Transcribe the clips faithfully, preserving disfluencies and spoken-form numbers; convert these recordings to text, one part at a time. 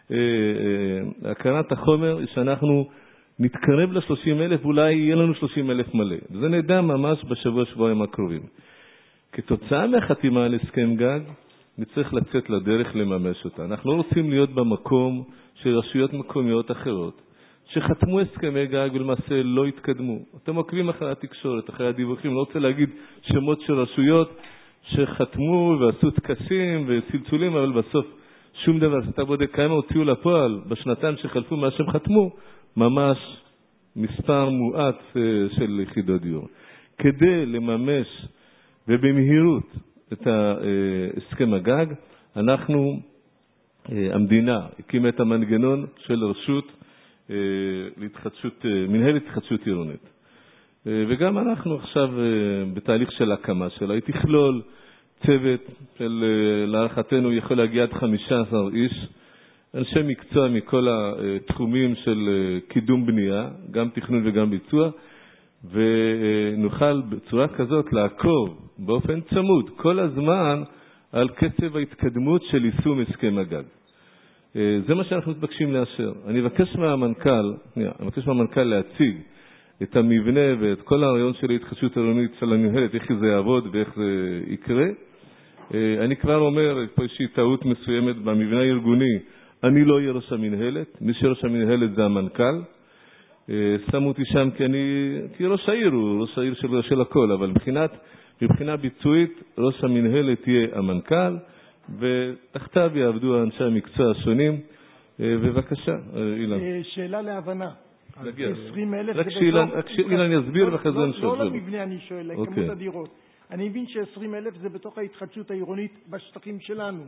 הכרת החומר, שאנחנו נתקרב ל-שלושים אלף, ואולי יהיה לנו שלושים אלף מלא. וזה נדע ממש בשבוע שבועיים הקרובים. כתוצאה מהחתימה על הסכם גג, נצטרך לצאת לדרך לממש אותה. אנחנו לא רוצים להיות במקום של רשויות מקומיות אחרות, שחתמו הסכמי גג ולמעשה לא התקדמו. אתם עוקבים אחרי התקשורת, אחרי הדיווחים, לא רוצה להגיד שמות של רשויות שחתמו ועשו טקסים וצלצולים, אבל בסוף שום דבר. אתה בודק כמה הוציאו לפועל בשנתיים שחלפו מה שהם חתמו, ממש מספר מועט של יחידות דיור. כדי לממש ובמהירות את הסכם הגג, אנחנו, המדינה, הקימה את המנגנון של רשות להתחדשות, מנהלת התחדשות עירונית. וגם אנחנו עכשיו בתהליך של הקמה שלה. היא תכלול צוות של, להערכתנו, יכול להגיע עד חמישה עשר איש, אנשי מקצוע מכל התחומים של קידום בנייה, גם תכנון וגם ביצוע, ונוכל בצורה כזאת לעקוב באופן צמוד כל הזמן על קצב ההתקדמות של יישום הסכם הגג. זה מה שאנחנו מתבקשים לאשר. אני אבקש מהמנכ"ל, אני אבקש מהמנכ"ל להציג את המבנה ואת כל הרעיון של ההתחדשות העירונית של המנהלת, איך זה יעבוד ואיך זה יקרה. אני כבר אומר, פה יש טעות מסוימת במבנה הארגוני, אני לא אהיה ראש המנהלת, מי שראש המנהלת זה המנכ"ל. שמו אותי שם כי אני, כי ראש העיר הוא ראש העיר של, של הכל, אבל מבחינת, מבחינה ביצועית, ראש המנהלת יהיה המנכ"ל, ותחתיו יעבדו אנשי המקצוע השונים. בבקשה, אילן. שאלה להבנה. עשרים אלף רק שאילן יסביר ואחרי זה נשאר. לא למבנה אני שואל, לכמות הדירות. אני מבין ש-עשרים אלף זה בתוך ההתחדשות העירונית בשטחים שלנו.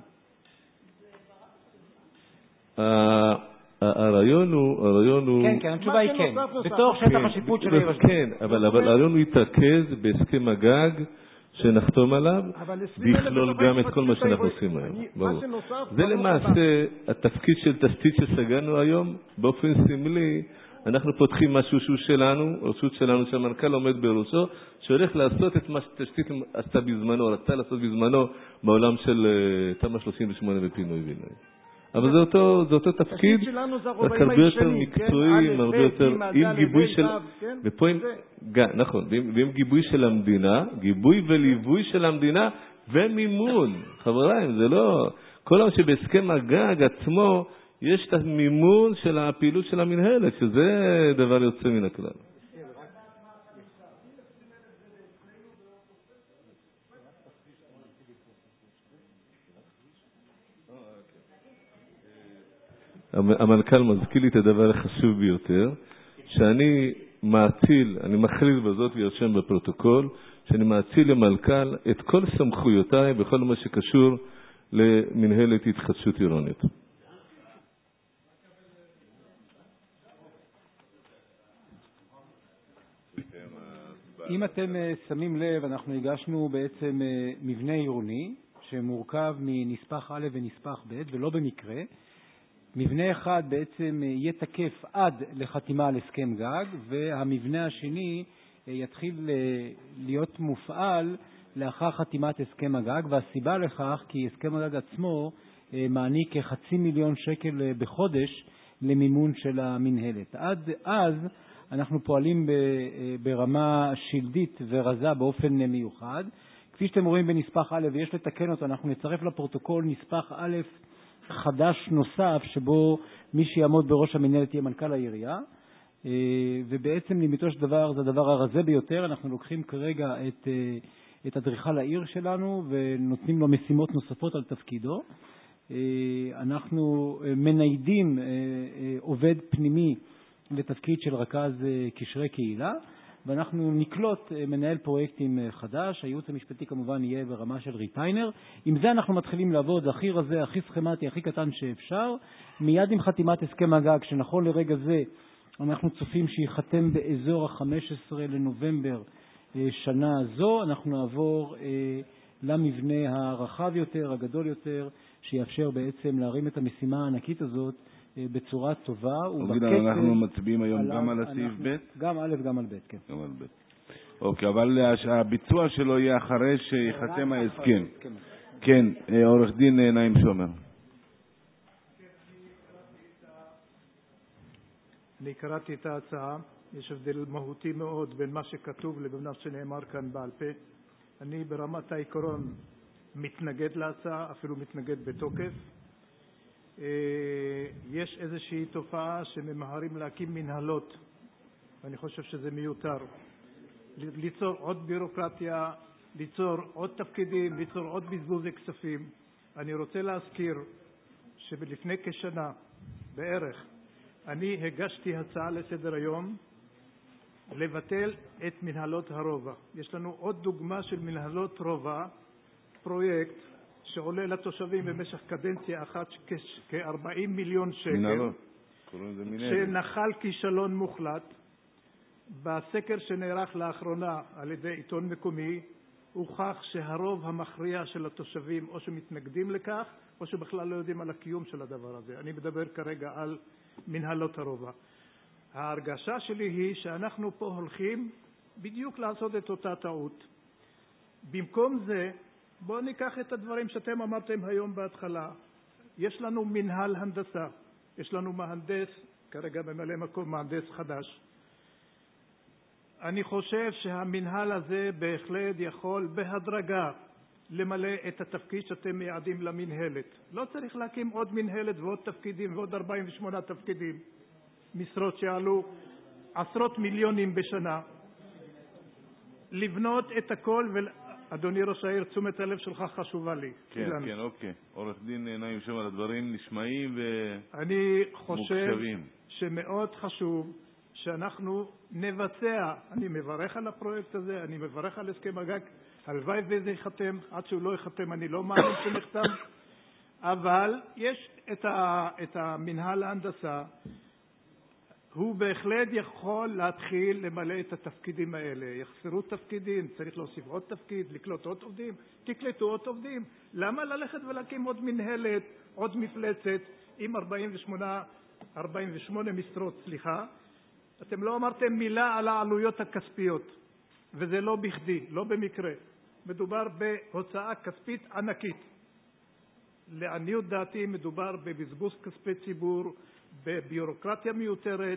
הרעיון הוא, הרעיון הוא... כן, כן, התשובה היא כן. בתוך שטח השיפוט של העיר. כן, אבל הרעיון הוא יתרכז בהסכם הגג שנחתום עליו, ויכלול גם את כל מה שאנחנו עושים היום. זה למעשה התפקיד של תשתית שסגרנו היום, באופן סמלי, אנחנו פותחים משהו שהוא שלנו, רשות שלנו שהמנכ"ל עומד בראשו, שהולך לעשות את מה שתשתית עשתה בזמנו, רצה לעשות בזמנו בעולם של תמ"א שלושים ושמונה ופינוי בינוי. אבל זה אותו, זה אותו תפקיד, רק הרבה יותר מקצועי, הרבה יותר, עם גיבוי של, ופה עם, נכון, ועם גיבוי של המדינה, גיבוי וליווי של המדינה ומימון. חבריים, זה לא, כל מה שבהסכם הגג עצמו, יש את המימון של הפעילות של המנהלת, שזה דבר יוצא מן הכלל. המנכ"ל מזכיר לי את הדבר החשוב ביותר, שאני מאציל, אני מכריז בזאת וירשם בפרוטוקול, שאני מאציל למנכ"ל את כל סמכויותיי בכל מה שקשור למנהלת התחדשות עירונית. אם אתם שמים לב, אנחנו הגשנו בעצם מבנה עירוני שמורכב מנספח א' ונספח ב', ולא במקרה. מבנה אחד בעצם יהיה תקף עד לחתימה על הסכם גג, והמבנה השני יתחיל להיות מופעל לאחר חתימת הסכם הגג, והסיבה לכך כי הסכם הגג עצמו מעניק כחצי מיליון שקל בחודש למימון של המנהלת. עד אז אנחנו פועלים ברמה שלדית ורזה באופן מיוחד. כפי שאתם רואים בנספח א', ויש לתקן אותו, אנחנו נצרף לפרוטוקול נספח א' חדש נוסף, שבו מי שיעמוד בראש המנהלת יהיה מנכ"ל העירייה, ובעצם לימיתו של דבר זה הדבר הרזה ביותר. אנחנו לוקחים כרגע את, את אדריכל העיר שלנו ונותנים לו משימות נוספות על תפקידו. אנחנו מניידים עובד פנימי לתפקיד של רכז קשרי קהילה, ואנחנו נקלוט מנהל פרויקטים חדש. הייעוץ המשפטי כמובן יהיה ברמה של ריטיינר. עם זה אנחנו מתחילים לעבוד הכי רזה, הכי סכמטי, הכי קטן שאפשר. מיד עם חתימת הסכם הגג, שנכון לרגע זה אנחנו צופים שיחתם באזור ה-חמישה עשר לנובמבר שנה זו, אנחנו נעבור למבנה הרחב יותר, הגדול יותר, שיאפשר בעצם להרים את המשימה הענקית הזאת בצורה טובה. אנחנו מצביעים היום גם על הסעיף ב'? גם א' גם על ב', כן. גם על ב'. אוקיי, אבל הביצוע שלו יהיה אחרי שיחתם ההסכם. כן, עורך דין נעים שומר. אני קראתי את ההצעה, יש הבדל מהותי מאוד בין מה שכתוב לבין מה שנאמר כאן בעל פה. אני ברמת העיקרון מתנגד להצעה, אפילו מתנגד בתוקף. יש איזושהי תופעה שממהרים להקים מנהלות, ואני חושב שזה מיותר. ליצור עוד בירוקרטיה, ליצור עוד תפקידים, ליצור עוד בזבוז כספים. אני רוצה להזכיר שבלפני כשנה בערך אני הגשתי הצעה לסדר היום לבטל את מנהלות הרובע. יש לנו עוד דוגמה של מנהלות רובע, פרויקט שעולה לתושבים במשך קדנציה אחת כ-ארבעים מיליון שקל. מנהלות. קוראים לזה מנהלת. שנחל כישלון מוחלט. בסקר שנערך לאחרונה על ידי עיתון מקומי, הוכח שהרוב המכריע של התושבים או שמתנגדים לכך, או שבכלל לא יודעים על הקיום של הדבר הזה. אני מדבר כרגע על מנהלות הרובע. ההרגשה שלי היא שאנחנו פה הולכים בדיוק לעשות את אותה טעות. במקום זה, בואו ניקח את הדברים שאתם אמרתם היום בהתחלה. יש לנו מנהל הנדסה, יש לנו מהנדס, כרגע ממלא מקום מהנדס חדש. אני חושב שהמנהל הזה בהחלט יכול בהדרגה למלא את התפקיד שאתם מייעדים למנהלת. לא צריך להקים עוד מנהלת ועוד תפקידים ועוד ארבעים ושמונה תפקידים. משרות שעלו עשרות מיליונים בשנה. לבנות את הכל, ואדוני ראש העיר, תשומת הלב שלך חשובה לי. כן, אילן. כן, אוקיי. עורך דין נעים שם על הדברים נשמעים ומוקשבים. אני חושב שמאוד חשוב שאנחנו נבצע, אני מברך על הפרויקט הזה, אני מברך על הסכם הגג, הלוואי וזה יחתם, עד שהוא לא יחתם אני לא מאמין שנחתם, אבל יש את, ה, את המנהל ההנדסה, הוא בהחלט יכול להתחיל למלא את התפקידים האלה. יחסרו תפקידים, צריך להוסיף עוד תפקיד, לקלוט עוד עובדים, תקלטו עוד עובדים. למה ללכת ולהקים עוד מנהלת, עוד מפלצת עם ארבעים ושמונה, ארבעים ושמונה משרות, סליחה? אתם לא אמרתם מילה על העלויות הכספיות, וזה לא בכדי, לא במקרה. מדובר בהוצאה כספית ענקית. לעניות דעתי מדובר בבזבוז כספי ציבור, בביורוקרטיה מיותרת.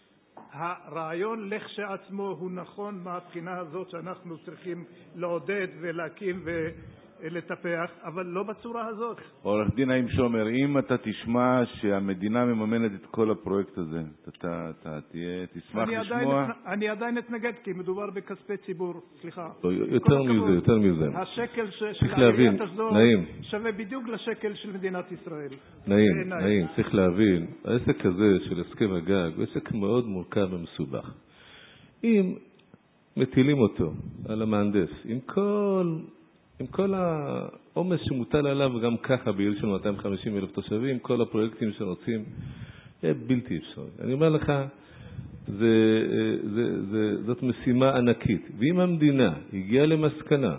הרעיון לכשעצמו הוא נכון מהבחינה הזאת שאנחנו צריכים לעודד ולהקים ולטפח, אבל לא בצורה הזאת. עורך דין נעים שומר, אם אתה תשמע שהמדינה מממנת את כל הפרויקט הזה, אתה, אתה תהיה, תשמח אני לשמוע? עדיין, אני עדיין אתנגד, כי מדובר בכספי ציבור, סליחה. יותר מזה, יותר מזה. השקל של עיריית אשדוד שווה בדיוק לשקל של מדינת ישראל. נעים, נעים, צריך להבין, העסק הזה של הסכם הגג הוא עסק מאוד מורכב ומסובך. אם מטילים אותו על המהנדס, עם כל... עם כל העומס שמוטל עליו גם ככה בעיר של מאתיים וחמישים אלף תושבים, כל הפרויקטים שרוצים, זה בלתי אפשרי. אני אומר לך, זה, זה, זה, זאת משימה ענקית. ואם המדינה הגיעה למסקנה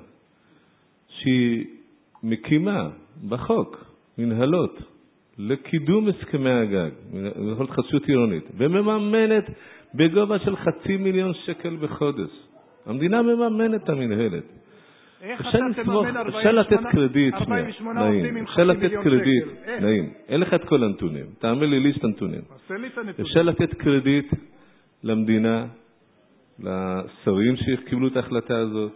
שהיא מקימה בחוק מנהלות לקידום הסכמי הגג, מנהלות חדשות עירונית, ומממנת בגובה של חצי מיליון שקל בחודש, המדינה מממנת את המנהלת. אפשר לתת קרדיט, נעים, אפשר לתת קרדיט, נעים, אין לך את כל הנתונים, תעמל לי ליסט הנתונים. אפשר לתת קרדיט למדינה, לשרים שקיבלו את ההחלטה הזאת,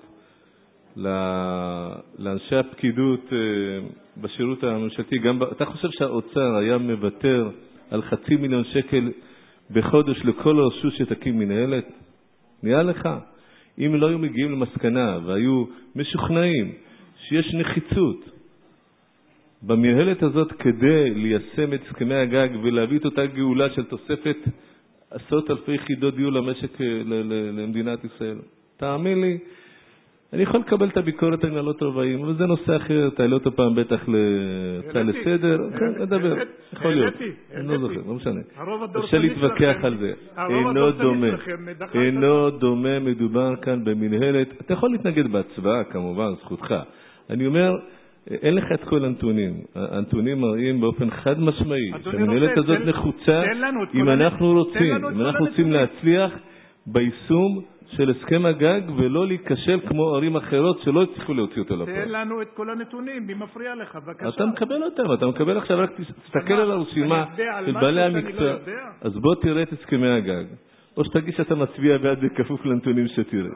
לאנשי הפקידות בשירות הממשלתי. אתה חושב שהאוצר היה מוותר על חצי מיליון שקל בחודש לכל רשות שתקים מנהלת? נראה לך? אם לא היו מגיעים למסקנה והיו משוכנעים שיש נחיצות במנהלת הזאת כדי ליישם את הסכמי הגג ולהביא את אותה גאולה של תוספת עשרות אלפי יחידות דיור למשק למדינת ישראל, תאמין לי, אני יכול לקבל את הביקורת על מנהלות רבעים, אבל זה נושא אחר, תעלה אותו פעם בטח להצעה לסדר, כן, נדבר, יכול להיות, אני לא זוכר, לא משנה. אפשר להתווכח על זה. אינו דומה, אינו דומה, מדובר כאן במנהלת, אתה יכול להתנגד בהצבעה, כמובן, זכותך. אני אומר, אין לך את כל הנתונים. הנתונים מראים באופן חד משמעי, שהמנהלת הזאת נחוצה, אם אנחנו רוצים, אם אנחנו רוצים להצליח ביישום של הסכם הגג ולא להיכשל כמו ערים אחרות שלא הצליחו להוציא אותו לפועל. תן לנו את כל הנתונים, מי מפריע לך? בבקשה. אתה מקבל אותם, אתה מקבל עכשיו, רק תסתכל על הרשימה של בעלי המקצוע. אז בוא תראה את הסכמי הגג, או שתגיד שאתה מצביע בעד בכפוף לנתונים שתראה.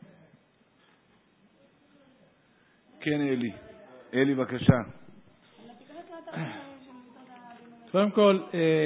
כן, אלי. אלי, בבקשה. קודם כל,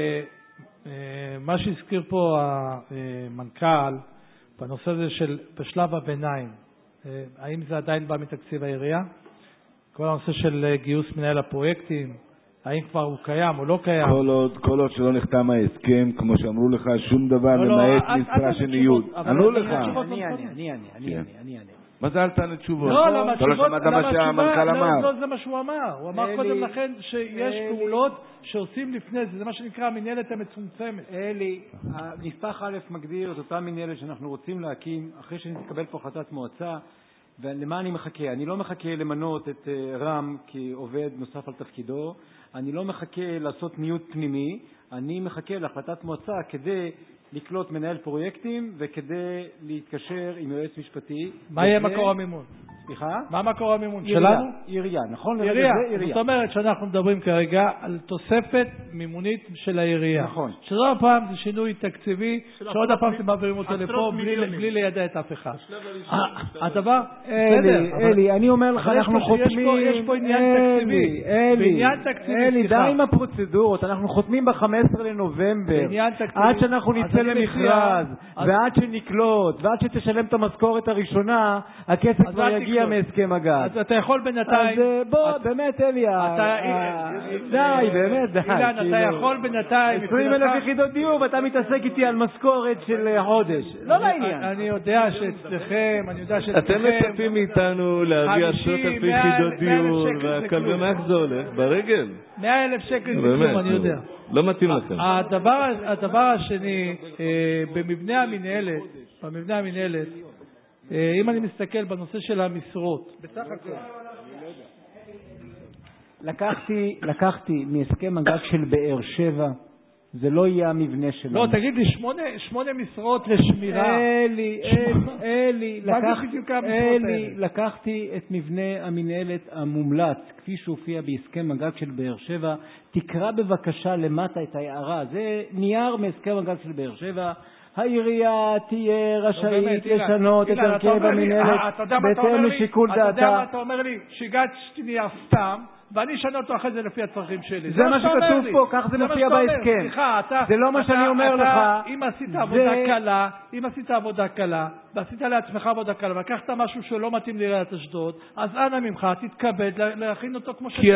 מה שהזכיר פה המנכ"ל, בנושא הזה של בשלב הביניים, האם זה עדיין בא מתקציב העירייה? כל הנושא של גיוס מנהל הפרויקטים, האם כבר הוא קיים או לא קיים? כל עוד, כל עוד שלא נחתם ההסכם, כמו שאמרו לך, שום דבר למעט משרה של ניוד. ענו לך. אני אני, אני אני, אני אני. מה זה אל תענה תשובות? לא, למה אתה לא שמעת מה שהמנכ"ל אמר. לא, זה מה שהוא אמר. הוא אמר קודם לכן שיש פעולות שעושים לפני זה, זה מה שנקרא המנהלת המצומצמת. אלי, נספח א' מגדיר את אותה מנהלת שאנחנו רוצים להקים, אחרי שנתקבל פה החלטת מועצה, ולמה אני מחכה? אני לא מחכה למנות את רם כעובד נוסף על תפקידו, אני לא מחכה לעשות ניוד פנימי, אני מחכה להחלטת מועצה כדי לקלוט מנהל פרויקטים וכדי להתקשר עם יועץ משפטי. מה יהיה מקור המימון? סליחה? מה מקור המימון? שלנו? עירייה, נכון? עירייה. זאת אומרת שאנחנו מדברים כרגע על תוספת מימונית של העירייה. נכון. שזו הפעם זה שינוי תקציבי, שעוד הפעם אתם מעבירים אותו לפה בלי לידע את אף אחד. הדבר, אלי, אלי, אני אומר לך, אנחנו חותמים, יש פה עניין תקציבי. אלי, אלי, די עם הפרוצדורות, אנחנו חותמים ב-חמישה עשר לנובמבר, עד שאנחנו נצא למכרז, ועד שנקלוט, ועד שתשלם את המשכורת הראשונה, הכסף כבר יגיע מהסכם הגז. אז אתה יכול בינתיים... אז בוא, באמת, אלי, די, באמת, די. אילן, אתה יכול בינתיים... עשרים אלף יחידות דיור, ואתה מתעסק איתי על משכורת של חודש. לא לעניין. אני יודע שאצלכם, אני יודע שאצלכם... אתם מצפים מאיתנו להביא עשרות אלפי יחידות דיור, והכל במח זה הולך, ברגל. מאה אלף שקל זה כלום, אני יודע. לא מתאים לכם. הדבר השני, במבנה המנהלת, במבנה המנהלת, אם אני מסתכל בנושא של המשרות, בסך הכל. לקחתי, לקחתי מהסכם הגג של באר שבע, זה לא יהיה המבנה שלנו. לא, תגיד לי, שמונה, שמונה משרות לשמירה. אלי, אלי, אלי, לקחתי, אלי, לקחתי את מבנה המנהלת המומלץ, כפי שהופיע בהסכם הגג של באר שבע. תקרא בבקשה למטה את ההערה. זה נייר מהסכם הגג של באר שבע. העירייה תהיה רשאית לשנות את הרכב המנהלת בהתאם לשיקול דעתה. אתה יודע מה אתה אומר לי? שהגשתי נייר סתם, ואני אשנה אותו אחרי זה לפי הצרכים שלי. זה מה שכתוב פה, כך זה מופיע בהסכם. סליחה, אתה... זה לא מה שאני אומר לך. אם עשית עבודה קלה, אם עשית עבודה קלה, ועשית לעצמך עבודה קלה, ולקחת משהו שלא מתאים לעיריית אשדוד, אז אנא ממך, תתכבד להכין אותו כמו שצריך.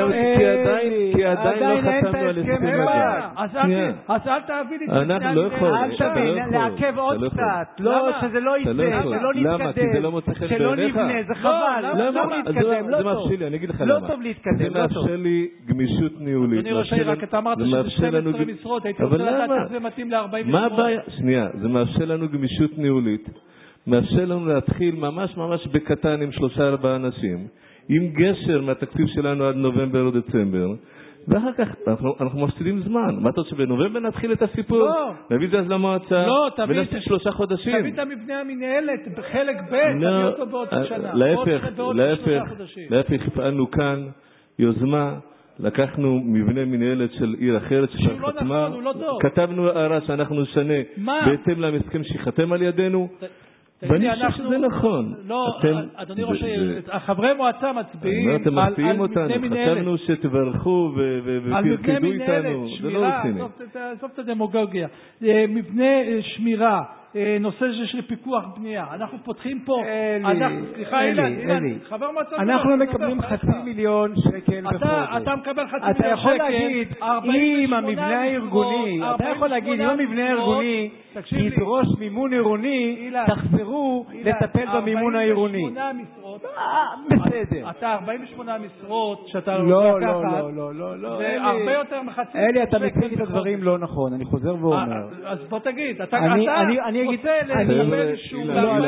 כי עדיין לא חתמנו על הסכם הגג. אז אל תביא לי את זה. אנחנו לא יכולים. אל תבין, לעכב עוד קצת. לא, שזה לא יצא, שלא נתקדם. למה? כי זה לא מוצא חן שלא בעיניך. נבנה, זה חבל. לא להתקדם, לא טוב. אני אגיד לך לא למה. טוב להתקדם, לא טוב. זה מאפשר לי גמישות ניהולית. אדוני ראש העיר, רק אתה אמרת שזה שתים עשרה משרות, הייתי רוצה לדעת איך זה מתאים ל-ארבעים משרות. מה הבעיה? שנייה, זה מאפשר לנו גמישות ניהולית. מאפשר לנו להתחיל ממש ממש בקטן עם שלושה ארבעה אנשים, עם גשר מהתקציב שלנו עד נובמבר או דצמבר, ואחר כך אנחנו, אנחנו מפסידים זמן. מה אתה רוצה, בנובמבר נתחיל את הסיפור? לא. נביא את זה אז למועצה, לא, ונפסיד שלושה חודשים. תביא את המבנה המנהלת, בחלק ב', תביא אותו בעוד שנה. להפך, להפך, להפך, הפעלנו כאן יוזמה, לקחנו מבנה מנהלת של עיר אחרת שכבר חתמה, כתבנו הערה שאנחנו נשנה בהתאם להסכם שחתם על ידינו, ואני חושב שזה נכון. לא, אדוני ראש העיר, חברי מועצה מצביעים על אתם מפתיעים אותנו, חשבנו שתברכו ותרקדו איתנו, זה לא רציני. עזוב את הדמוגוגיה. מבנה שמירה, נושא של פיקוח בנייה. אנחנו פותחים פה... סליחה, אילן, חבר מועצה... אנחנו מקבלים חצי מיליון שקל בחודש. אתה מקבל חצי מיליון שקל... אתה יכול להגיד, אם המבנה הארגוני, אתה יכול להגיד, אם המבנה הארגוני ידרוש מימון עירוני, תחזרו לטפל במימון העירוני. משרות. בסדר. אתה ארבעים ושמונה משרות שאתה לא, רוצה לקחת. לא, לא, לא, לא. זה הרבה יותר מחצי. אלי, אתה מציג את הדברים לא נכון, אני חוזר ואומר. אז בוא תגיד, אתה רוצה לקבל אישור.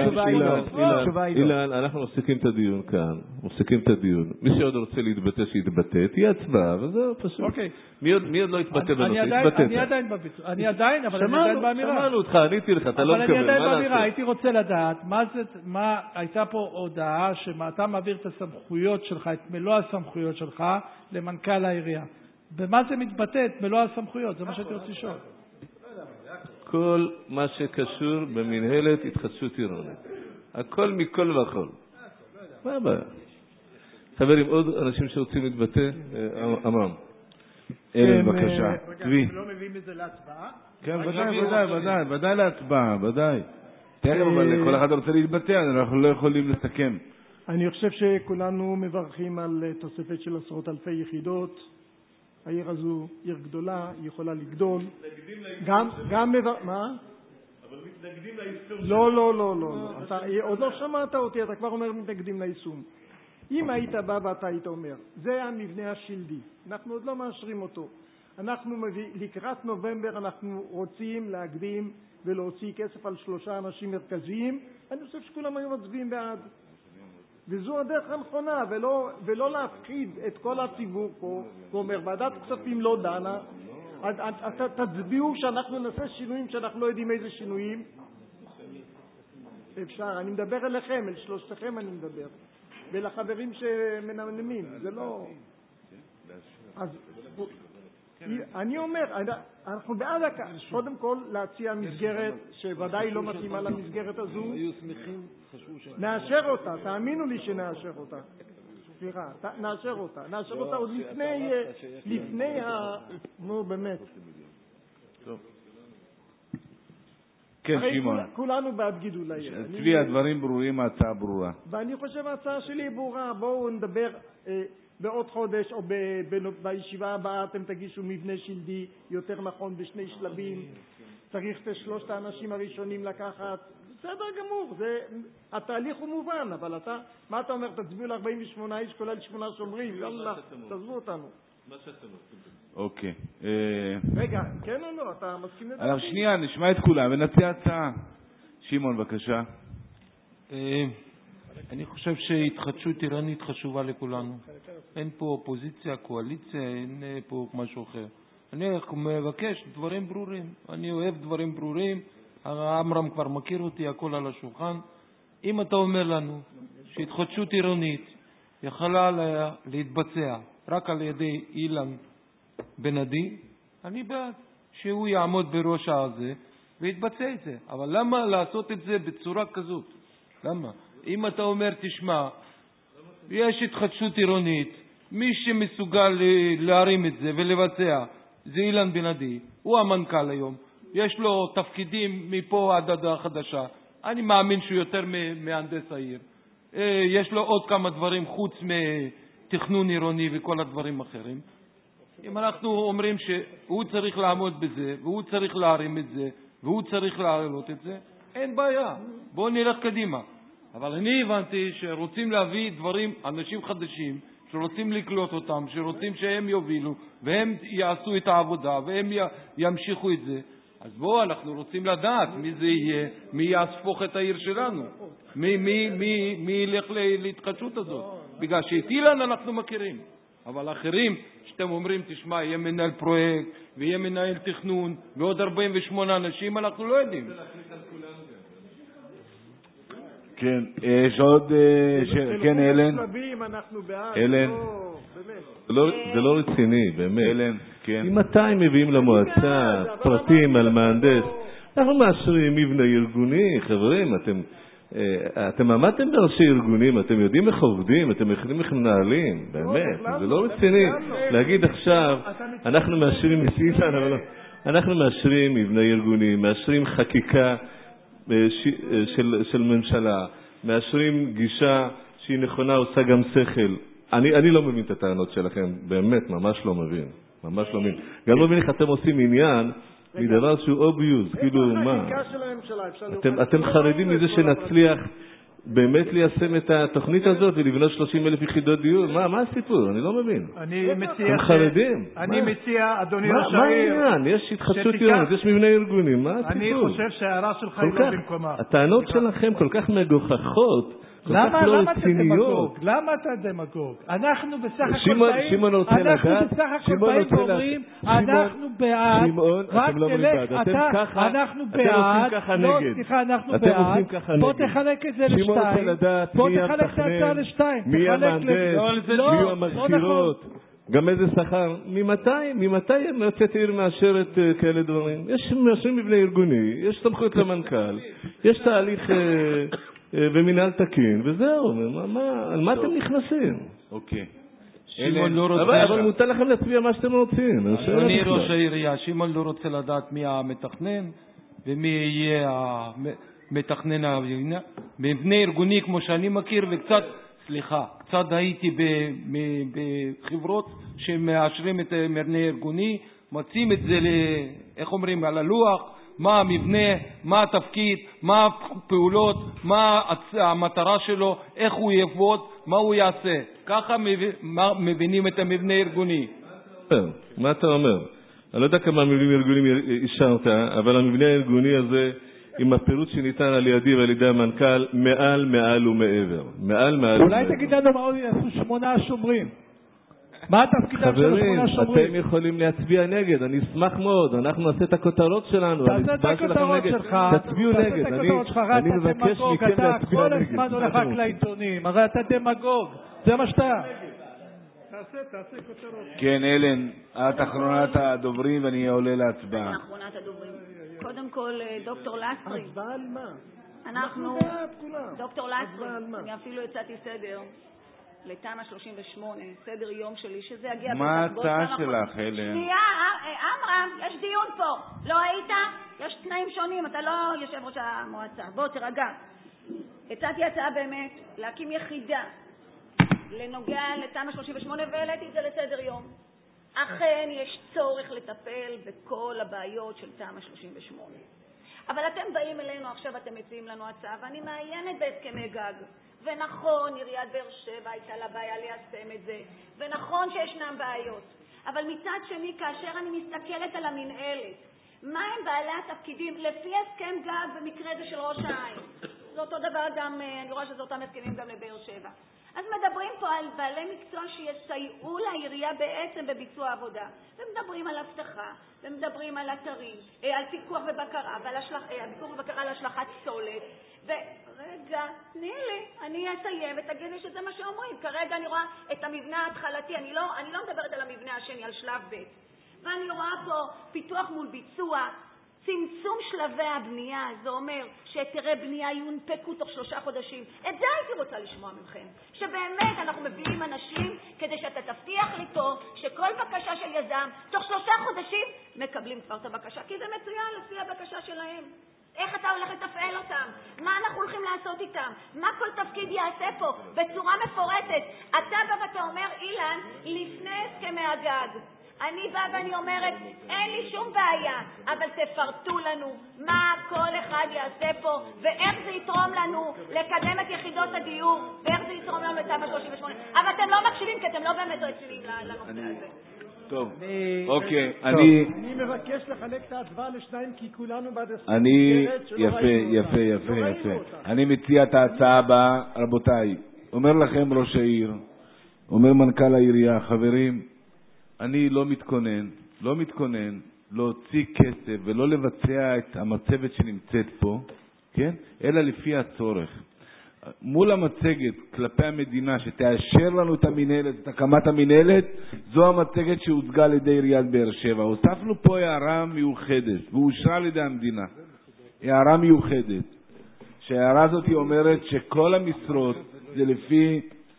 אילן, אנחנו מפסיקים את הדיון כאן, מפסיקים את הדיון. מי שעוד רוצה להתבטא, שיתבטא, תהיה הצבעה, וזהו פשוט. מי עוד לא יתבטא בנושא? יתבטא. אני עדיין בביצוע, אני עדיין, אבל אני עדיין באמירה. שמענו אותך, עניתי לך, אתה לא מקבל, אבל אני עדיין באמירה, הייתי רוצה לדעת, מה הייתה פה הודעה שאתה מעביר את הסמכויות שלך, את מלוא הסמכויות שלך, למנכ"ל העירייה. במה זה מתבטא, את מלוא הסמכויות? זה מה שהייתי רוצה לשאול. כל מה שקשור במנהלת התחדשות עירונית. הכל מכל וכל. מה הבעיה? חברים, עוד אנשים שרוצים להתבטא, אמרם. אלה, בבקשה. צבי. אתם לא מביאים את זה להצבעה? כן, ודאי, ודאי, ודאי, ודאי להצבעה, ודאי. תכף, אבל כל אחד רוצה להתבטא, אנחנו לא יכולים לסכם. אני חושב שכולנו מברכים על תוספת של עשרות אלפי יחידות. העיר הזו עיר גדולה, היא יכולה לגדול. גם, גם מבר... מה? אבל מתנגדים ליישום. לא, לא, לא, לא. אתה עוד לא שמעת אותי, אתה כבר אומר מתנגדים ליישום. אם היית בא ואתה היית אומר, זה המבנה השלדי, אנחנו עוד לא מאשרים אותו. אנחנו מביא, לקראת נובמבר אנחנו רוצים להקדים ולהוציא כסף על שלושה אנשים מרכזיים, אני חושב שכולם היו מצביעים בעד. וזו הדרך הנכונה, ולא, ולא להפחיד את כל הציבור פה, ואומר, ועדת כספים לא דנה, תצביעו שאנחנו נעשה שינויים שאנחנו לא יודעים איזה שינויים. אפשר, אני מדבר אליכם, אל שלושתכם אני מדבר, ולחברים שמנמנמים, זה לא... אז אני אומר, אנחנו בעד, קודם כל להציע מסגרת שוודאי לא מתאימה למסגרת הזו, נאשר אותה, תאמינו לי שנאשר אותה, סליחה, נאשר אותה, נאשר אותה עוד לפני, לפני ה... נו באמת. כן, שמעון. כולנו בעד גידול העיר. צבי, הדברים ברורים, ההצעה ברורה. ואני חושב ההצעה שלי ברורה, בואו נדבר... בעוד חודש או ב- ב- בישיבה הבאה אתם תגישו מבנה שלדי יותר נכון בשני שלבים, צריך את שלושת האנשים הראשונים לקחת, בסדר גמור, זה, התהליך הוא מובן, אבל אתה, מה אתה אומר, תצביעו ל-ארבעים ושמונה איש כולל שמונה שומרים, יאללה, תעזבו אותנו. מה שאתם עושים. אוקיי. רגע, כן או לא, אתה מסכים לדעתי? אז שנייה, נשמע את כולם ונציע הצעה. שמעון, בבקשה. אני חושב שהתחדשות עירונית חשובה לכולנו. אין פה אופוזיציה, קואליציה, אין פה משהו אחר. אני מבקש דברים ברורים. אני אוהב דברים ברורים. אמרם כבר מכיר אותי, הכל על השולחן. אם אתה אומר לנו שהתחדשות עירונית יכולה להתבצע רק על ידי אילן בן עדי, אני בעד שהוא יעמוד בראש הזה ויתבצע את זה. אבל למה לעשות את זה בצורה כזאת? למה? אם אתה אומר, תשמע, יש התחדשות עירונית, מי שמסוגל להרים את זה ולבצע, זה אילן בן עדי, הוא המנכ"ל היום, יש לו תפקידים מפה עד עד החדשה, אני מאמין שהוא יותר מהנדס העיר, יש לו עוד כמה דברים חוץ מתכנון עירוני וכל הדברים אחרים. אם אנחנו אומרים שהוא צריך לעמוד בזה, והוא צריך להרים את זה, והוא צריך להעלות את זה, אין בעיה, בואו נלך קדימה. אבל אני הבנתי שרוצים להביא דברים, אנשים חדשים, שרוצים לקלוט אותם, שרוצים שהם יובילו, והם יעשו את העבודה, והם ימשיכו את זה. אז בואו, אנחנו רוצים לדעת מי זה יהיה, מי יהפוך את העיר שלנו, מי, מי, מי, מי ילך להתחדשות הזאת. בגלל שאת אילן אנחנו מכירים, אבל אחרים, שאתם אומרים, תשמע, יהיה מנהל פרויקט, ויהיה מנהל תכנון, ועוד ארבעים ושמונה אנשים, אנחנו לא יודעים. כן, יש עוד... כן, אלן. אלן. זה לא רציני, באמת. אלן, כן. אם מתי מביאים למועצה פרטים על מהנדס, אנחנו מאשרים מבנה ארגוני, חברים, אתם... אתם עמדתם בראשי ארגונים, אתם יודעים איך עובדים, אתם יודעים איך מנהלים, באמת, זה לא רציני. להגיד עכשיו, אנחנו מאשרים אנחנו מאשרים מבנה ארגוני, מאשרים חקיקה של, של ממשלה, מאשרים גישה שהיא נכונה, עושה גם שכל. אני, אני לא מבין את הטענות שלכם, באמת, ממש לא מבין, ממש לא מבין. גם לא מבין איך אתם עושים עניין מדבר שהוא obvious, כאילו מה? אתם, אתם חרדים מזה שנצליח באמת ליישם את התוכנית הזאת ולבנות שלושים אלף יחידות דיור? מה, מה הסיפור? אני לא מבין. אני מציע... הם חרדים? אני מציע, אדוני מה, ראש מה העיר... העניין? יש התחדשות עירונית, יש מבנה ארגונים, מה הסיפור? אני חושב שההערה שלך היא לא במקומה. הטענות שלכם כל כך מגוחכות, כל כך למה, לא למה אתה רציניות. דמגוג? למה אתה דמגוג? אנחנו בסך הכל שמעון- באים, שמעון רוצה אנחנו לדעת- בסך הכל שמעון באים רוצה ואומרים, לדעת- אנחנו בעד, שמעון, רק אתם לא אומרים תלך, בעד, אתם אתה, ככה- אנחנו אתם בעד, עושים ככה לא, נגד. סליחה, אנחנו אתם בעד, עושים ככה בוא נגד. תחלק את זה שמעון רוצה לשתיים, לדעת בוא מי תחלק את ההצעה המתכנן, לשתיים, מי תחלק המהנדס, ל- לא, מי לא המזכירות, גם איזה שכר, ממתי, ממתי מועצת עיר מאשרת אה, כאלה דברים? יש מאשרים מבנה ארגוני, יש סמכות למנכ"ל, יש תהליך אה, אה, ומנהל תקין, וזהו, מה, מה, על מה אתם נכנסים? אוקיי. שמעון לא אבל, רוצה... אבל מותר לכם להצביע מה שאתם רוצים. אני שואל אדוני אתכם. ראש העירייה, שמעון לא רוצה לדעת מי המתכנן ומי יהיה המתכנן המבנה ארגוני כמו שאני מכיר, וקצת, סליחה, קצת הייתי ב- ב- בחברות שמאשרים את המבנה ארגוני, מוצאים את זה, ל- איך אומרים, על הלוח, מה המבנה, מה התפקיד, מה הפעולות, מה הצ- המטרה שלו, איך הוא יעבוד, מה הוא יעשה. ככה מב- מה- מבינים את המבנה הארגוני. מה אתה אומר? אני לא יודע כמה מבנים ארגוניים אישרת, אבל המבנה הארגוני הזה, עם הפירוט שניתן על ידי ועל ידי המנכ"ל, מעל, מעל ומעבר. מעל, מעל אולי ומעבר. תגיד לנו מה עוד יעשו שמונה שומרים. מה התפקידם של חברים, השמונה שומרים? אתם יכולים להצביע נגד, אני אשמח מאוד, אנחנו נעשה את הכותרות שלנו, תעשה את ההצבעה שלכם הכותרות נגד. שלך, תצביעו תעשה נגד, את אני הכותרות שלך, אני אתה מבקש דמגוג, מכם אתה להצביע כל נגד. הזמן מה הולך אתם רק רוצים? לעיתונים, הרי אתה דמגוג, זה מה שאתה. תעשה, תעשה כותרות. כן, אלן, את אחרונת הדוברים ואני עולה להצבעה. אחרונת הדוברים. קודם כל, דוקטור לסרי. הצבעה על מה? אנחנו, בעד כולם. דוקטור הצבעה לסרי, על מה? אני אפילו הצעתי סדר לתמ"א שלושים ושמונה, סדר יום שלי, שזה יגיע מה בטח בעוד ההצעה כמה שלך, חודשים. אלן? שנייה, עמרם, יש דיון פה. לא היית? יש תנאים שונים, אתה לא יושב ראש המועצה. בוא, תרגע. הצעתי הצעה באמת להקים יחידה לנוגע לתמ"א שלושים ושמונה, והעליתי את זה לסדר יום. אכן יש צורך לטפל בכל הבעיות של תמ"א שלושים ושמונה. אבל אתם באים אלינו עכשיו, אתם מציעים לנו הצעה, ואני מעיינת בהסכמי גג. ונכון, עיריית באר שבע הייתה לה בעיה ליישם את זה, ונכון שישנם בעיות. אבל מצד שני, כאשר אני מסתכלת על המנהלת, מה הם בעלי התפקידים לפי הסכם גג במקרה זה של ראש העין? זה אותו דבר גם, אני רואה שזה אותם הסכמים גם לבאר שבע. אז מדברים פה על בעלי מקצוע שיסייעו לעירייה בעצם בביצוע עבודה. ומדברים על הבטחה, ומדברים על אתרים, על פיקוח ובקרה, ועל השלח, פיקוח ובקרה על השלכת פסולת. ורגע, תני לי, אני אסיים ותגיד לי שזה מה שאומרים. כרגע אני רואה את המבנה ההתחלתי, אני לא, אני לא מדברת על המבנה השני, על שלב ב'. ואני רואה פה פיתוח מול ביצוע, צמצום שלבי הבנייה, זה אומר שהיתרי בנייה יונפקו תוך שלושה חודשים. את זה הייתי רוצה לשמוע מכם. שבאמת אנחנו מביאים אנשים כדי שאתה תבטיח לי פה שכל בקשה של יזם תוך שלושה חודשים מקבלים כבר את הבקשה, כי זה מצוין לפי הבקשה שלהם. איך אתה הולך לתפעל אותם? מה אנחנו הולכים לעשות איתם? מה כל תפקיד יעשה פה? בצורה מפורטת. אתה בא ואתה אומר, אילן, לפני הסכמי הגג. אני באה ואני אומרת, אין לי שום בעיה, אבל תפרטו לנו מה כל אחד יעשה פה, ואיך זה יתרום לנו לקדם את יחידות הדיור, ואיך זה יתרום לנו לתמ"א שלושים ושמונה. אבל אתם לא מקשיבים, כי אתם לא באמת רציניים לנושא הזה. טוב, אוקיי, אני... אני מבקש לחלק את ההצבעה לשניים, כי כולנו בעד הסכם. אני... יפה, יפה, יפה, יפה. אני מציע את ההצעה הבאה, רבותיי. אומר לכם ראש העיר, אומר מנכ"ל העירייה, חברים, אני לא מתכונן, לא מתכונן להוציא כסף ולא לבצע את המצבת שנמצאת פה, כן? אלא לפי הצורך. מול המצגת כלפי המדינה שתאשר לנו את המנהלת, את הקמת המנהלת, זו המצגת שהוצגה על ידי עיריית באר שבע. הוספנו פה הערה מיוחדת, ואושרה על ידי המדינה. הערה מיוחדת. שההערה הזאת אומרת שכל המשרות זה לפי...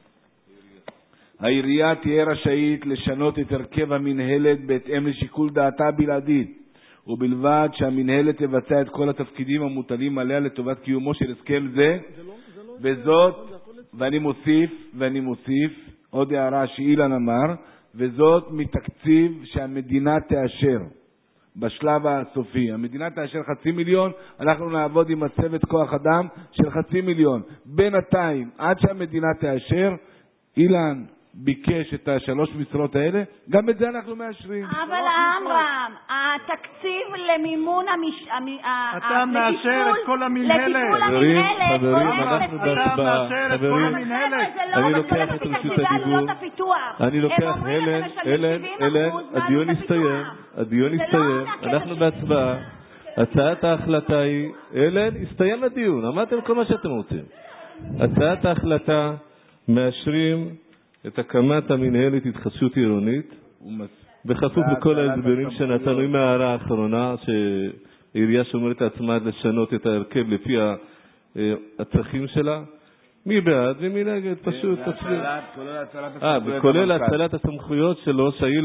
העירייה תהיה רשאית לשנות את הרכב המנהלת בהתאם לשיקול דעתה בלעדית, ובלבד שהמנהלת תבצע את כל התפקידים המוטלים עליה לטובת קיומו של הסכם זה, וזאת, ואני מוסיף, ואני מוסיף, עוד הערה שאילן אמר, וזאת מתקציב שהמדינה תאשר. בשלב הסופי. המדינה תאשר חצי מיליון, אנחנו נעבוד עם הצוות כוח אדם של חצי מיליון. בינתיים, עד שהמדינה תאשר, אילן ביקש את השלוש משרות האלה, גם את זה אנחנו מאשרים. אבל אמרם, התקציב למימון המש... אתה מאשר את כל המנהלת. לטיפול המנהלת. חברים, אנחנו בהצבעה. חברים, אני לוקח את רשות הדיבור. אני לוקח, הלן, הלן, הלן, הדיון הסתיים. הדיון הסתיים. אנחנו בהצבעה. הצעת ההחלטה היא, הלן, הסתיים הדיון. אמרתם כל מה שאתם רוצים. הצעת ההחלטה מאשרים את הקמת המנהלת התחדשות עירונית, בכפוף לכל ההסברים שנתנו עם ההערה האחרונה, שהעירייה שומרת עצמה לשנות את ההרכב לפי הצרכים שלה. מי בעד ומי נגד? פשוט תצביעו. כולל הצלת הסמכויות של ראש העיר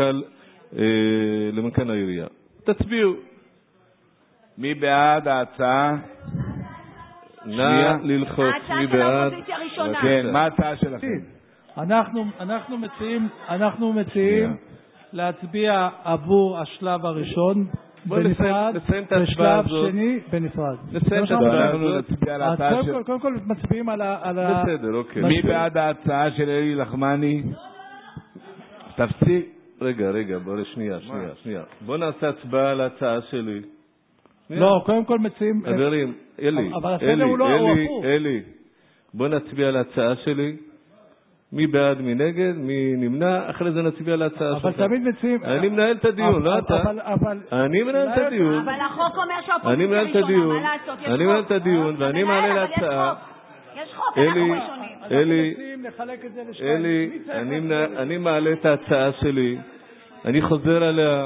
למנכ"ל העירייה. תצביעו. מי בעד ההצעה? נא ללחוץ. מי בעד? כן, מה ההצעה שלכם? אנחנו, אנחנו מציעים, אנחנו מציעים להצביע עבור השלב הראשון בנפרד, בשלב שני בנפרד. נסיים את ההצבעה. קודם כל מצביעים על ה... בסדר, אוקיי. מי בעד ההצעה של אלי לחמני? תפסיק. רגע, רגע, בוא שנייה, שנייה, שנייה. בוא נעשה הצבעה על ההצעה שלי. לא, קודם כל מציעים... חברים, אלי, אלי, אלי, אלי. בוא נצביע על ההצעה שלי. מי בעד, מי נגד, מי נמנע, אחרי זה נצביע על ההצעה שלך. אבל תמיד מציעים... אני מנהל את הדיון, לא אתה. אני מנהל את הדיון. אבל החוק אומר שהאופוזיציה אני מנהל את הדיון. אני מנהל את הדיון, ואני מעלה להצעה. יש חוק, אנחנו ראשונים. אלי, אלי, אני מעלה את ההצעה שלי. אני חוזר עליה.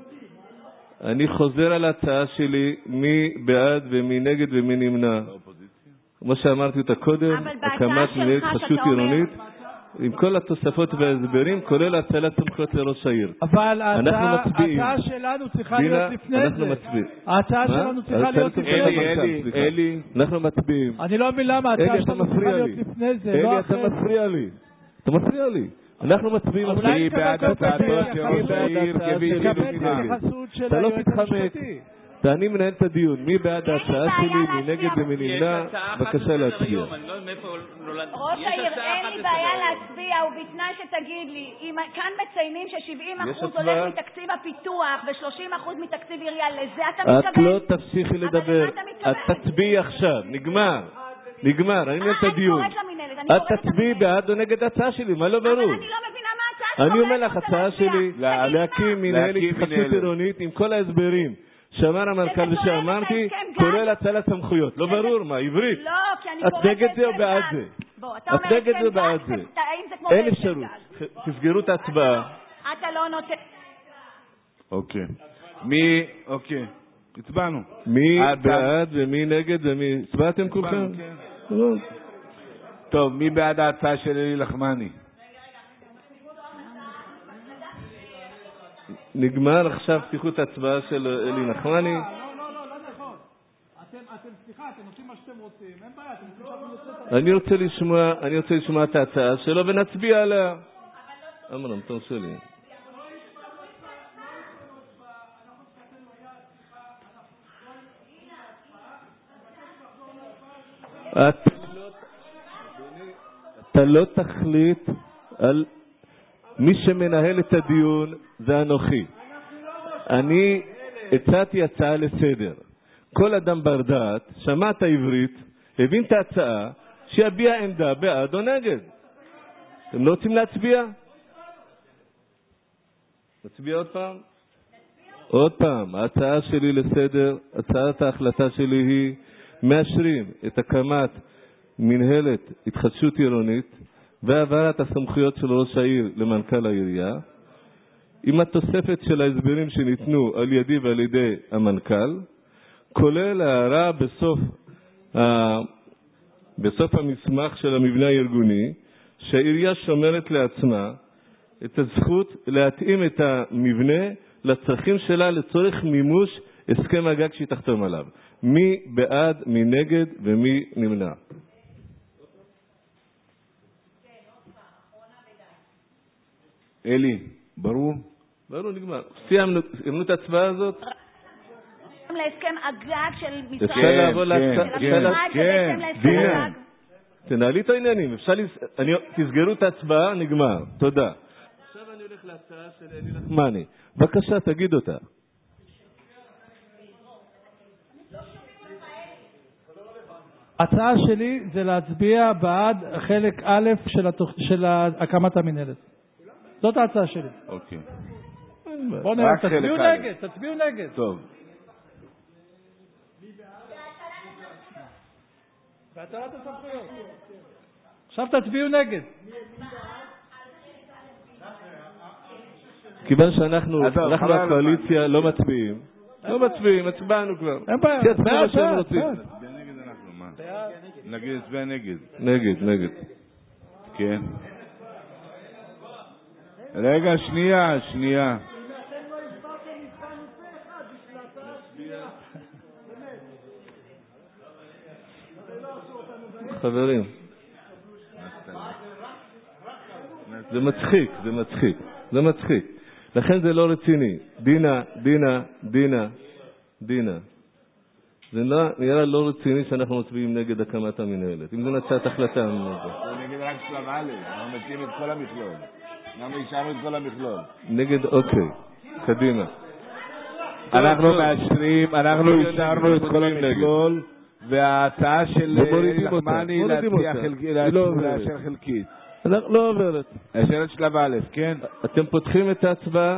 אני חוזר על ההצעה שלי, מי בעד ומי נגד ומי נמנע. כמו שאמרתי אותה קודם, הקמת מנהלת התחדשות עירונית. עם כל התוספות וההסברים, כולל הצלת סמכויות לראש העיר. אבל ההצעה שלנו צריכה להיות לפני זה. אנחנו מצביעים. ההצעה שלנו צריכה להיות לפני זה. אלי, אנחנו מצביעים. אני לא מבין למה ההצעה שלנו צריכה להיות לפני זה. אלי, אתה מפריע לי. אתה מפריע לי. אנחנו מצביעים. מי בעד הצעתו של ראש העיר כביא אתה לא תתחמק. ואני מנהל את הדיון. מי בעד ההצעה שלי, מי נגד ומי נמנע, בבקשה להצביע. ראש העיר, אין לי בעיה להצביע, ובתנאי שתגיד לי, אם כאן מציינים ש-שבעים אחוז הולך מתקציב הפיתוח ו-שלושים אחוז מתקציב עירייה, לזה אתה מתכוון? את לא תפסיכי לדבר. את תצביעי עכשיו. נגמר. נגמר. אני מנהל את הדיון. את תצביעי בעד או נגד ההצעה שלי, מה לא ברור? אבל אני לא מבינה מה ההצעה שלך. אני אומר לך, הצעה שלי להקים מנהלת התחדשות עירונית עם כל ההסברים. שאמר המנכ"ל ושאמרתי, כולל הצלת סמכויות. לא ברור, מה, עברית? לא, כי אני קוראת את נגד זה או בעד זה? את נגד זה או בעד זה? אין אפשרות. תסגרו את ההצבעה. אתה לא נותן... אוקיי. מי... אוקיי. הצבענו. מי בעד ומי נגד ומי... הצבעתם כולכם? טוב, מי בעד ההצעה של אלי לחמני? נגמר עכשיו פתיחות ההצבעה של אלי נחמני. לא, לא, לא, לא נכון. אתם, אתם, סליחה, אתם עושים מה שאתם רוצים. אין בעיה, אתם רוצים שאתם נוצאים... אני רוצה לשמוע, אני רוצה לשמוע את ההצעה שלו ונצביע עליה. אמרם, תרשה לי. אתה לא תחליט על... מי שמנהל את הדיון זה אנוכי. אני הצעתי הצעה לסדר. כל אדם בר דעת, שמע את העברית, הבין את ההצעה, שיביע עמדה בעד או נגד. אתם לא רוצים להצביע? נצביע עוד פעם? עוד פעם, ההצעה שלי לסדר, הצעת ההחלטה שלי היא, מאשרים את הקמת מנהלת התחדשות עירונית, והעברת הסמכויות של ראש העיר למנכ"ל העירייה, עם התוספת של ההסברים שניתנו על ידי ועל ידי המנכ"ל, כולל הערה בסוף, ה... בסוף המסמך של המבנה הארגוני, שהעירייה שומרת לעצמה את הזכות להתאים את המבנה לצרכים שלה לצורך מימוש הסכם הגג שהיא תחתום עליו. מי בעד, מי נגד ומי נמנע. אלי, ברור? ברור, נגמר. סיימנו את ההצבעה הזאת? להסכם הגג של משרד... אפשר לעבור להצבעה? כן, דינה, תנהלי את העניינים. תסגרו את ההצבעה, נגמר. תודה. עכשיו אני הולך להצעה של אלי נחמני. בבקשה, תגיד אותה. ההצעה שלי זה להצביע בעד חלק א' של, התוכ... של הקמת המנהלת. זאת ההצעה שלי. אוקיי. בואו נראה, תצביעו נגד, תצביעו נגד. טוב. בהטלת הסמכויות. עכשיו תצביעו נגד. כיוון שאנחנו הקואליציה לא מצביעים. לא מצביעים, הצבענו כבר. אין בעיה. תצביעו שהם רוצים. נגיד, הצביע נגד. נגד, נגד. כן. רגע, שנייה, שנייה. חברים. זה מצחיק, זה מצחיק. זה מצחיק. לכן זה לא רציני. דינה, דינה, דינה, דינה. זה נראה לא רציני שאנחנו מצביעים נגד הקמת המנהלת. אם זה נצאת החלטה... זה נגד רק שלב א', אנחנו מציעים את כל המכלול. אנחנו אישרנו את כל המכלול. נגד, אוקיי. קדימה. אנחנו מאשרים, אנחנו אישרנו את כל המכלול, וההצעה של נחמני לאשר חלקית. לא עוברת. לאשר את שלב א', כן? אתם פותחים את ההצבעה?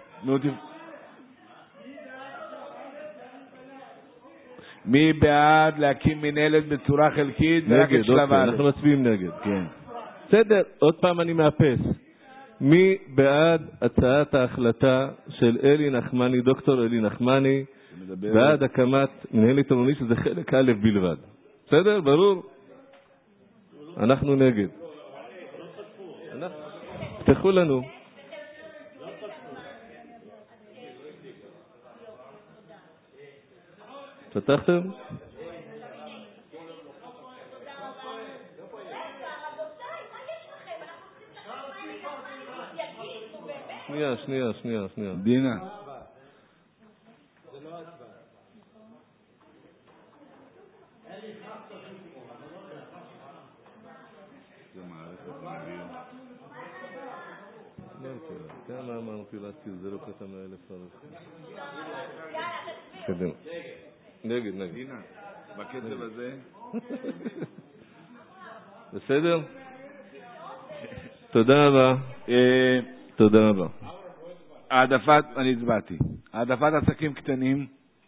מי בעד להקים מנהלת בצורה חלקית ורק את שלב א'? אנחנו מצביעים נגד. כן. בסדר, עוד פעם אני מאפס. מי בעד הצעת ההחלטה של אלי נחמני, דוקטור אלי נחמני, בעד הקמת מנהלת עירונית שזה חלק א' בלבד? בסדר? ברור? אנחנו נגד. פתחו לנו. פתחתם? שנייה, שנייה, שנייה, שנייה. דינה. זה לא הצבעה. זה מערכת מביאים. תראה מה אמרתי להזכיר, זה לא קטע מאלף ערך. קדימה. נגד, נגד. דינה, בקצב הזה. בסדר? תודה רבה. תודה רבה. העדפת, אני הצבעתי. העדפת עסקים קטנים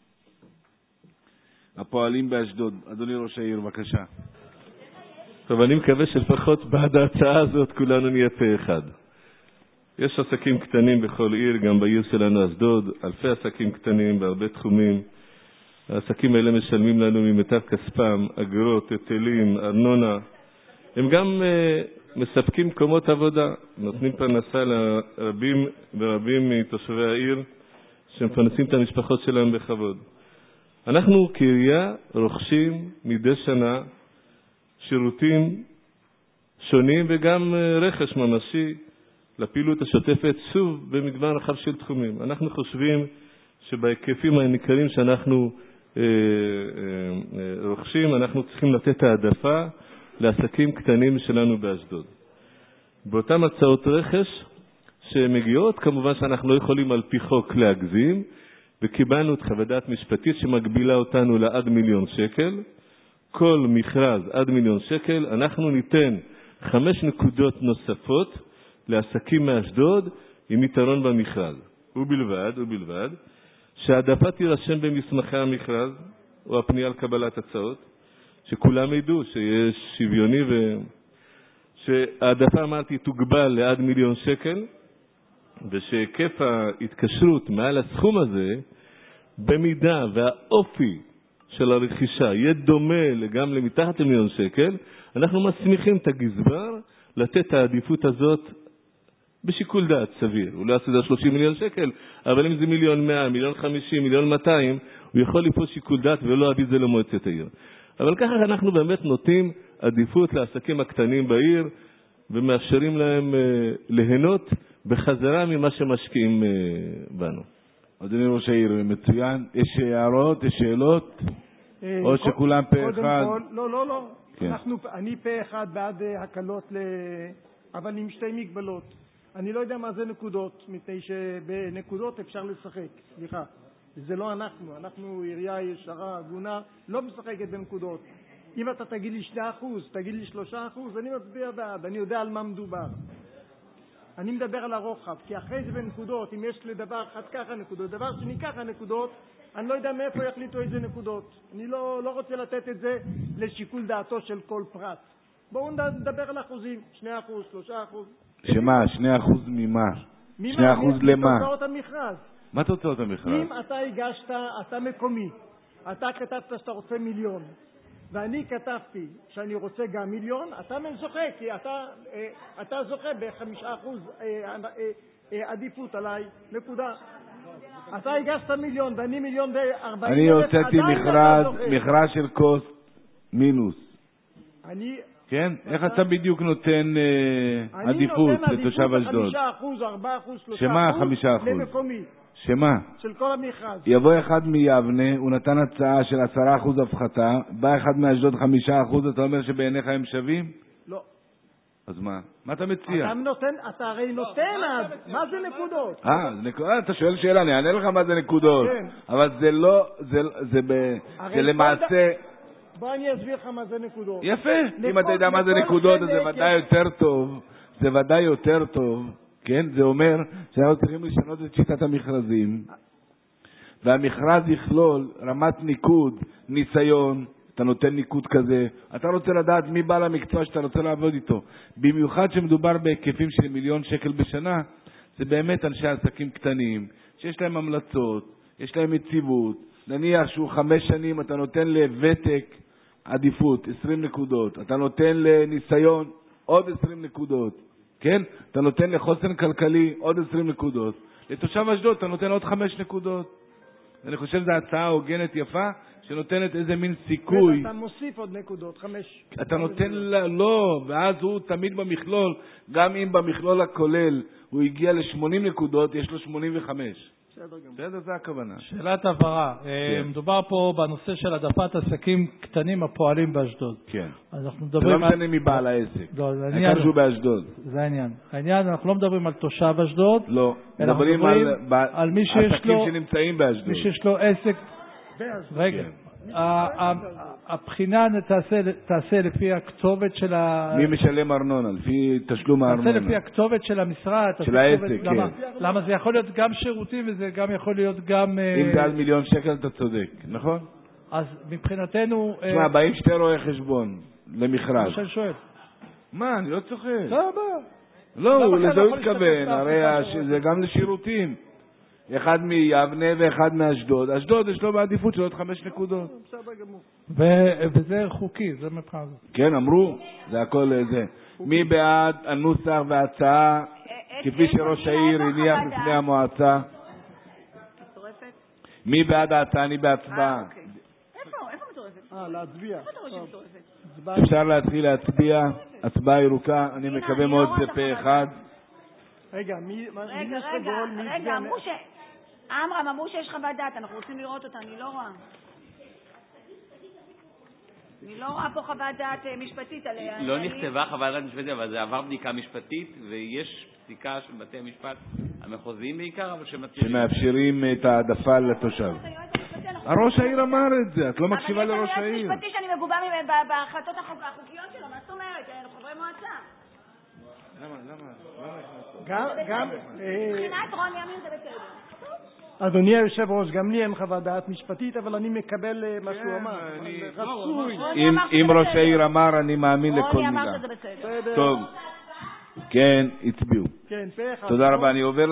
הפועלים באשדוד. אדוני ראש העיר, בבקשה. טוב, אני מקווה שלפחות בעד ההצעה הזאת כולנו נהיה פה אחד. יש עסקים קטנים בכל עיר, גם בעיר שלנו אשדוד, אלפי עסקים קטנים בהרבה תחומים. העסקים האלה משלמים לנו ממיטב כספם, אגרות, היטלים, ארנונה. הם גם uh, מספקים מקומות עבודה, נותנים פרנסה לרבים ורבים מתושבי העיר שמפרנסים את המשפחות שלהם בכבוד. אנחנו כעירייה רוכשים מדי שנה שירותים שונים וגם uh, רכש ממשי לפעילות השוטפת, שוב במגוון רחב של תחומים. אנחנו חושבים שבהיקפים הניכרים שאנחנו אה, אה, רוכשים, אנחנו צריכים לתת העדפה לעסקים קטנים שלנו באשדוד. באותן הצעות רכש שמגיעות, כמובן שאנחנו לא יכולים על פי חוק להגזים, וקיבלנו את חוות דעת משפטית שמגבילה אותנו לעד מיליון שקל. כל מכרז עד מיליון שקל, אנחנו ניתן חמש נקודות נוספות לעסקים מאשדוד עם יתרון במכרז. ובלבד, ובלבד, שהעדפה תירשם במסמכי המכרז, או הפנייה על קבלת הצעות, שכולם ידעו שיש שוויוני, ושהעדפה, אמרתי, תוגבל לעד מיליון שקל, ושהיקף ההתקשרות מעל הסכום הזה, במידה והאופי של הרכישה יהיה דומה גם למתחת למיליון שקל, אנחנו מסמיכים את הגזבר לתת את העדיפות הזאת בשיקול דעת סביר. הוא לא יעשה זה שלושים מיליון שקל, אבל אם זה מיליון מאה, מיליון חמישים, מיליון מאתיים, הוא יכול ליפול שיקול דעת ולא להביא את זה למועצת העיר. אבל ככה אנחנו באמת נותנים עדיפות לעסקים הקטנים בעיר, ומאפשרים להם ליהנות בחזרה ממה שמשקיעים בנו. אדוני ראש העיר, מצוין. יש הערות, יש שאלות? או שכולם פה אחד? לא, לא, לא. אני פה אחד בעד הקלות, אבל עם שתי מגבלות. אני לא יודע מה זה נקודות, מפני שבנקודות אפשר לשחק. סליחה. זה לא אנחנו. אנחנו עירייה ישרה, הגונה, לא משחקת בנקודות. אם אתה תגיד לי שני אחוז, תגיד לי שלושה אחוז, אני מצביע בעד, אני יודע על מה מדובר. אני מדבר על הרוחב, כי אחרי זה בנקודות, אם יש לדבר אחד ככה נקודות, דבר שני ככה נקודות, אני לא יודע מאיפה יחליטו איזה נקודות. אני לא, לא רוצה לתת את זה לשיקול דעתו של כל פרט. בואו נדבר על אחוזים, שני אחוז, שלושה אחוז. שמה? שני אחוז ממה? שני אחוז למה? תוצאות המכרז. מה תוצאות המכרז? אם אתה הגשת, אתה מקומי, אתה כתבת שאתה רוצה מיליון, ואני כתבתי שאני רוצה גם מיליון, אתה זוכה, כי אתה, אתה זוכה בחמישה אחוז עדיפות עליי, נקודה. אתה הגשת מיליון, ואני מיליון בארבעים. אני הוצאתי מכרז, מכרז של קוסט מינוס. אני... כן? איך אתה בדיוק נותן עדיפות לתושב אשדוד? חמישה אחוז, ארבעה אחוז, שלושה אחוז. שמה חמישה אחוז? למקומי. שמה? של כל המכרז. יבוא אחד מיבנה, הוא נתן הצעה של עשרה אחוז הפחתה, בא אחד מאשדוד חמישה אחוז, אתה אומר שבעיניך הם שווים? לא. אז מה? מה אתה מציע? אתה נותן, אתה הרי נותן אז, מה זה נקודות? אה, אתה שואל שאלה, אני אענה לך מה זה נקודות. אבל זה לא, זה למעשה... בוא אני אסביר לך מה זה נקודות. יפה, אם אתה יודע מה זה נקודות, אז זה ודאי יותר טוב, זה ודאי יותר טוב, כן? זה אומר שאנחנו צריכים לשנות את שיטת המכרזים, והמכרז יכלול רמת ניקוד, ניסיון, אתה נותן ניקוד כזה, אתה רוצה לדעת מי בעל המקצוע שאתה רוצה לעבוד איתו. במיוחד שמדובר בהיקפים של מיליון שקל בשנה, זה באמת אנשי עסקים קטנים, שיש להם המלצות, יש להם יציבות, נניח שהוא חמש שנים, אתה נותן לוותק עדיפות, עשרים נקודות, אתה נותן לניסיון עוד עשרים נקודות, כן? אתה נותן לחוסן כלכלי עוד עשרים נקודות, לתושב אשדוד אתה נותן עוד חמש נקודות. אני חושב שזו הצעה הוגנת יפה, שנותנת איזה מין סיכוי. אתה מוסיף עוד נקודות, חמש. אתה נותן לה, לא, ואז הוא תמיד במכלול, גם אם במכלול הכולל הוא הגיע ל-שמונים נקודות, יש לו שמונים וחמש. בסדר, זה הכוונה. שאלת הבהרה. מדובר פה בנושא של העדפת עסקים קטנים הפועלים באשדוד. כן. אנחנו זה מדברים לא משנה מבעל העסק. לא, זה העיקר שהוא באשדוד. זה העניין. העניין, אנחנו לא מדברים על תושב אשדוד. לא. מדברים על עסקים שנמצאים באשדוד. מי שיש לו עסק. רגע. הבחינה תעשה לפי הכתובת של ה... מי משלם ארנונה? לפי תשלום הארנונה. תעשה לפי הכתובת של המשרד. של העסק, כן. למה זה יכול להיות גם שירותים וזה גם יכול להיות גם... אם זה על מיליון שקל אתה צודק, נכון? אז מבחינתנו... תשמע, באים שתי רואי חשבון למכרז. מה שאני שואל. מה, אני לא צוחק. לא, לא, לזה הוא התכוון, הרי זה גם לשירותים. אחד מיבנה ואחד מאשדוד. אשדוד יש לו בעדיפות של עוד חמש נקודות. וזה חוקי, זה מבחינה. כן, אמרו, זה הכל זה. מי בעד הנוסח וההצעה, כפי שראש העיר הניח לפני המועצה? מי בעד ההצעה? אני בהצבעה. איפה? איפה מצורפת? אה, להצביע. איפה אתה רואה שמצורפת? אפשר להתחיל להצביע, הצבעה ירוקה, אני מקווה מאוד זה פה אחד. רגע, מי... רגע, רגע, רגע, אמרו ש... אמרם, אמרו שיש חוות דעת, אנחנו רוצים לראות אותה, אני לא רואה. אני לא רואה פה חוות דעת משפטית עליה. לא נכתבה חוות דעת משפטית, אבל זה עבר בדיקה משפטית, ויש בדיקה של בתי המשפט המחוזיים בעיקר, אבל שמאפשרים את העדפה לתושב. הראש העיר אמר את זה, את לא מקשיבה לראש העיר. אבל יש משפטי שאני מגובה בהחלטות החוקיות שלו, מה זאת אומרת? אנחנו חברי מועצה. למה, למה? גם, גם... מבחינת רון ימין זה בסדר. אדוני היושב ראש, גם לי אין חוות דעת משפטית, אבל אני מקבל מה שהוא אמר. רצוי. אם ראש העיר אמר, אני מאמין לכל מילה. רוני אמר שזה בסדר. טוב. כן, הצביעו. כן, פה אחד. תודה רבה, אני עובר